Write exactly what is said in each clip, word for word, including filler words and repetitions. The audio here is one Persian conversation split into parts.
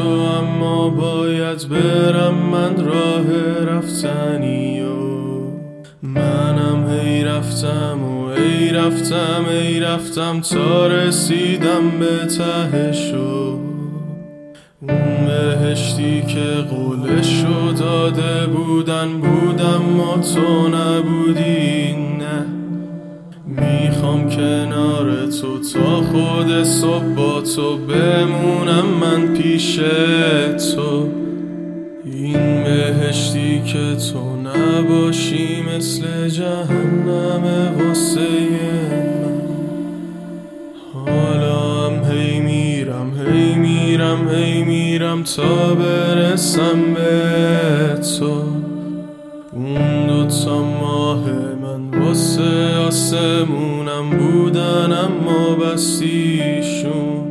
تو، اما باید برم من راه رفتنی و منم هی رفتم و ای رفتم ای رفتم تا رسیدم به تهشو. اون بهشتی که قولشو داده بودن بودم ما تو نبودی. نه میخوام کنار تو تا خود صبح با تو بمونم من پیش تو. این بهشتی که تو نباشی مثل جهنم واسه من. حالا هم هی میرم هی میرم هی میرم تا برسم به تو. اون دوتا ماه من واسه آسمونم بودن اما بستیشون.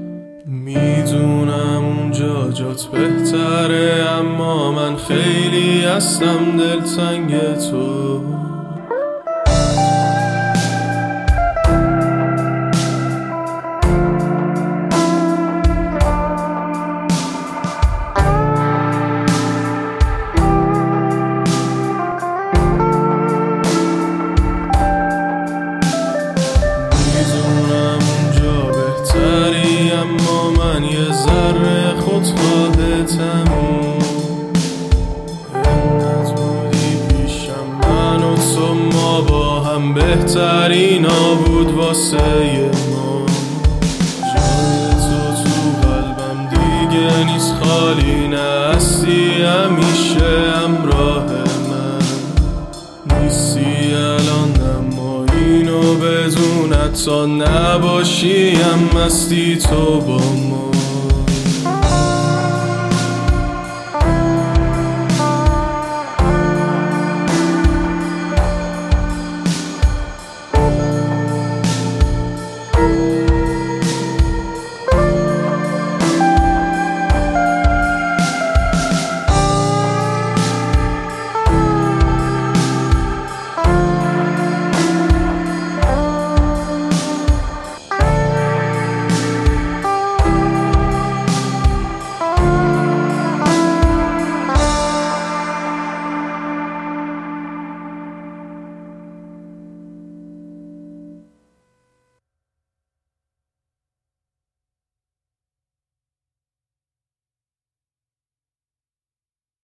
میدونم اونجا جات بهتره اما من خیلی هستم دلتنگ تو. اما من یه ذره خودخواه تموم. انت بودی پیشم من و تو، ما با هم بهترین ها بود واسه ما. جای تو تو قلبم دیگه نیست خالی، نه هستی همیشه همراه من. نیستی الان اما اینو بدون تا نباشی هم مستی تو با ما.